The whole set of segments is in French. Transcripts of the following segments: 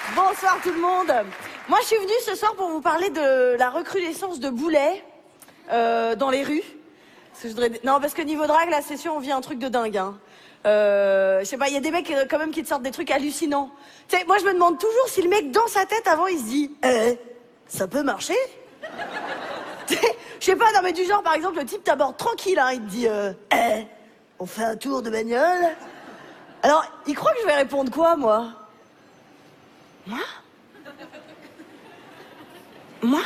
Bonsoir tout le monde. Moi, je suis venue ce soir pour vous parler de la recrudescence de boulets dans les rues. Non, parce que niveau drague, la session, on vit un truc de dingue. Hein. Je sais pas, il y a des mecs quand même qui te sortent des trucs hallucinants. Tu sais, moi, je me demande toujours si le mec, dans sa tête, avant, il se dit ça peut marcher. Je sais pas, non mais du genre, par exemple, le type t'aborde tranquille, hein, il te dit on fait un tour de bagnole. Alors, il croit que je vais répondre quoi, moi? Moi?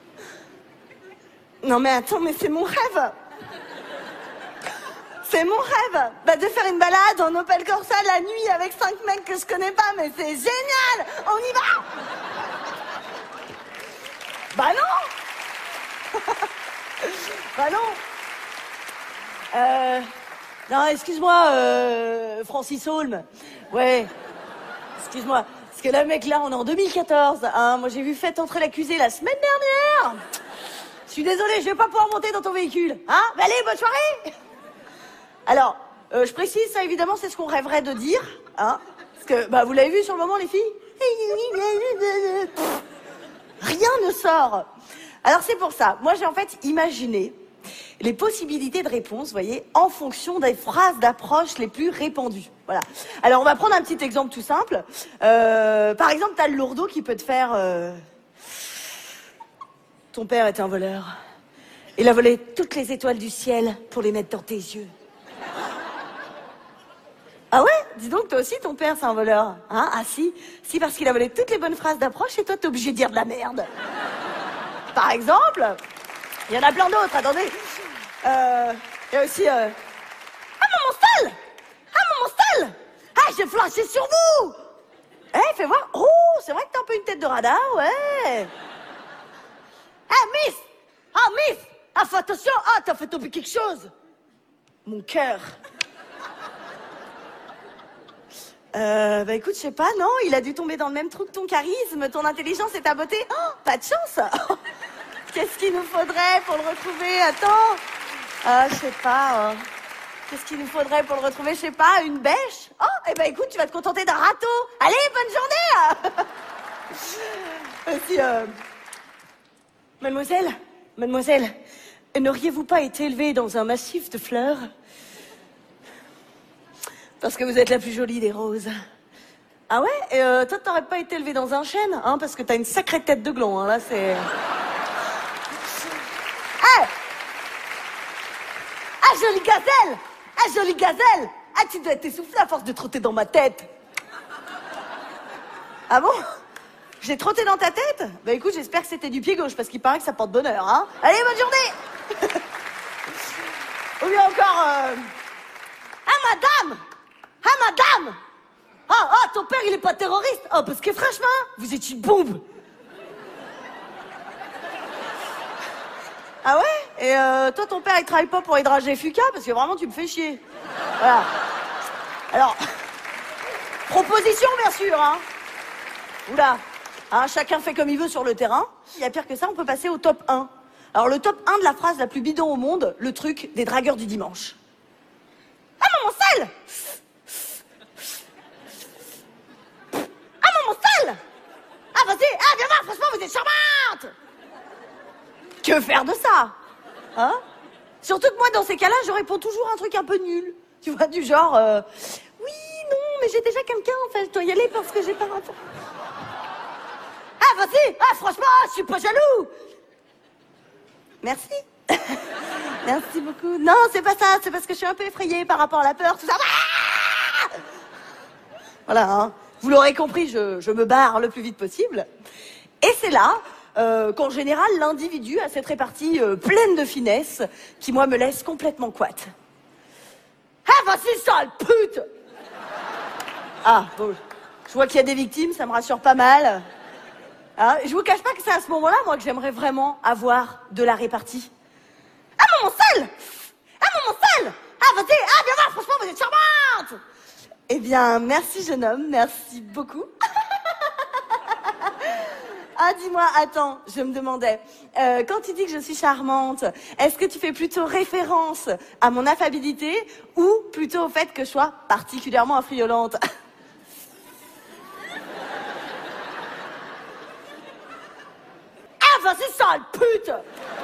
Non mais attends, mais c'est mon rêve. C'est mon rêve, de faire une balade en Opel Corsa la nuit avec 5 mecs que je connais pas, mais c'est génial. On y va. Bah non. Bah non. Non, excuse-moi, Francis Holm. Ouais, excuse-moi. Parce que là, mec, là, on est en 2014. Hein. Moi, j'ai vu Faites entrer l'accusé la semaine dernière. Je suis désolée, je vais pas pouvoir monter dans ton véhicule. Hein? Bah, allez, bonne soirée. Alors, je précise, ça, évidemment, c'est ce qu'on rêverait de dire. Hein? Parce que, vous l'avez vu sur le moment, les filles? Rien ne sort. Alors, c'est pour ça. Moi, j'ai en fait imaginé les possibilités de réponse, vous voyez, en fonction des phrases d'approche les plus répandues. Voilà. Alors, on va prendre un petit exemple tout simple. Par exemple, t'as le lourdeau qui peut te faire... Ton père était un voleur. Il a volé toutes les étoiles du ciel pour les mettre dans tes yeux. Ah ouais? Dis donc, toi aussi, ton père, c'est un voleur. Hein? Ah si? Si, parce qu'il a volé toutes les bonnes phrases d'approche et toi, t'es obligé de dire de la merde. Par exemple, il y en a plein d'autres, attendez. Il y a aussi... Ah, maman Stal! Ah, maman Stal! Ah, j'ai flashé sur vous! Fais voir. Oh, c'est vrai que t'as un peu une tête de radar, ouais. Ah, Miss! Ah, Miss! Ah, fais attention! Ah, t'as fait tomber quelque chose! Mon cœur. Écoute, je sais pas, non, il a dû tomber dans le même trou que ton charisme, ton intelligence et ta beauté. Oh, pas de chance! Qu'est-ce qu'il nous faudrait pour le retrouver? Attends. Je sais pas. Qu'est-ce qu'il nous faudrait pour le retrouver? Je sais pas, une bêche? Oh, écoute, tu vas te contenter d'un râteau. Allez, bonne journée. Aussi, Mademoiselle, n'auriez-vous pas été élevée dans un massif de fleurs? Parce que vous êtes la plus jolie des roses. Ah ouais? Et toi, t'aurais pas été élevée dans un chêne, hein? Parce que t'as une sacrée tête de gland, hein, là, c'est... Ah, jolie gazelle! Ah, jolie gazelle! Ah, tu dois être essoufflée à force de trotter dans ma tête. Ah bon? J'ai trotté dans ta tête? Écoute, j'espère que c'était du pied gauche, parce qu'il paraît que ça porte bonheur, hein? Allez, bonne journée! Ou bien encore, Ah, madame! Ah, madame! Ah, ton père, il est pas terroriste? Oh, parce que franchement, vous êtes une bombe! Ah ouais? Et toi, ton père, il travaille pas pour Hydrage Fuka? Parce que vraiment, tu me fais chier. Voilà. Alors, proposition, bien sûr, hein. Oula. Hein, chacun fait comme il veut sur le terrain. Il y a pire que ça, on peut passer au top 1. Alors, le top 1 de la phrase la plus bidon au monde, le truc des dragueurs du dimanche. Ah, maman sale! Ah, maman sale! Ah, vas-y! Ah, viens voir, franchement, vous êtes charmante! Que faire de ça? Hein? Surtout que moi, dans ces cas-là, je réponds toujours un truc un peu nul. Tu vois, du genre... oui, non, mais j'ai déjà quelqu'un, en fait. Je dois y aller parce que j'ai pas un... Ah, vas-y! Ah, franchement, je suis pas jaloux! Merci. Merci beaucoup. Non, c'est pas ça. C'est parce que je suis un peu effrayée par rapport à la peur, tout ça. Ah, voilà, hein. Vous l'aurez compris, je me barre le plus vite possible. Et c'est là... qu'en général, l'individu a cette répartie pleine de finesse qui, moi, me laisse complètement couate. Ah, vas-y, sale pute! Ah, bon, je vois qu'il y a des victimes, ça me rassure pas mal. Hein, je vous cache pas que c'est à ce moment-là, moi, que j'aimerais vraiment avoir de la répartie. Ah, maman sale! Ah, maman sale! Ah, vas-y, ah, viens voir, franchement, vous êtes charmante! Eh bien, merci, jeune homme, merci beaucoup. Ah, dis-moi, attends, je me demandais, quand tu dis que je suis charmante, est-ce que tu fais plutôt référence à mon affabilité ou plutôt au fait que je sois particulièrement affriolante? vas-y, sale pute.